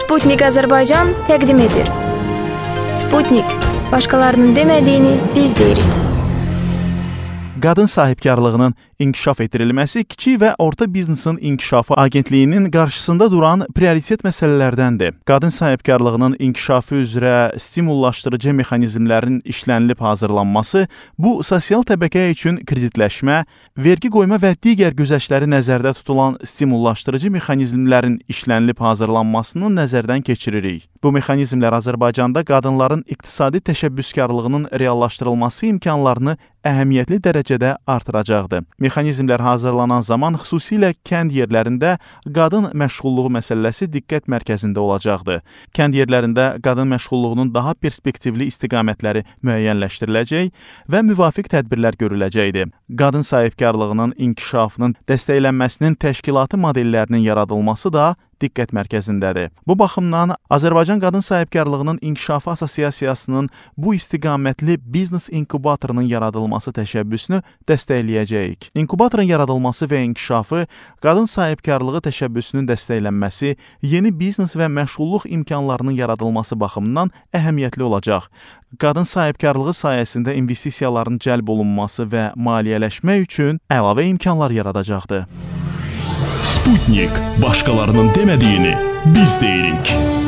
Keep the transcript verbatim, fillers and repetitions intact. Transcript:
Sputnik Azərbaycan təqdim edir. Sputnik, başqalarının demədiyini biz deyirik. Qadın sahibkarlığının inkişaf etdirilməsi kiçik və orta biznesin inkişafı agentliyinin qarşısında duran prioritet məsələlərdəndir. Qadın sahibkarlığının inkişafı üzrə stimullaşdırıcı mexanizmlərin işlənilib hazırlanması bu sosial təbəqə üçün kreditləşmə, vergi qoyma və digər güzəştləri nəzərdə tutulan stimullaşdırıcı mexanizmlərin işlənilib hazırlanmasını nəzərdən keçiririk. Bu mexanizmlər Azərbaycanda qadınların iqtisadi təşəbbüskarlığının reallaşdırılması imkanlarını əhəmiyyətli dərəcədə artıracaqdır. Mexanizmlər hazırlanan zaman xüsusilə kənd yerlərində qadın məşğulluğu məsələsi diqqət mərkəzində olacaqdır. Kənd yerlərində qadın məşğulluğunun daha perspektivli istiqamətləri müəyyənləşdiriləcək və müvafiq tədbirlər görüləcəkdir. Qadın sahibkarlığının inkişafının dəstəklənməsinin təşkilati modellərinin yaradılması da diqqət mərkəzindədir. Bu baxımdan Azərbaycan Qadın Sahibkarlığının İnkişafı Assosiasiyasının bu istiqamətli biznes inkubatorunun yaradılması təşəbbüsünü dəstəkləyəcəyik. İnkubatorun yaradılması və inkişafı, qadın sahibkarlığı təşəbbüsünün dəstəklənməsi, yeni biznes və məşğulluq imkanlarının yaradılması baxımından əhəmiyyətli olacaq. Qadın sahibkarlığı sayəsində investisiyaların cəlb olunması və maliyyələşmə üçün əlavə imkanlar yaradacaqdır. Sputnik, başqalarının demədiyini biz deyirik.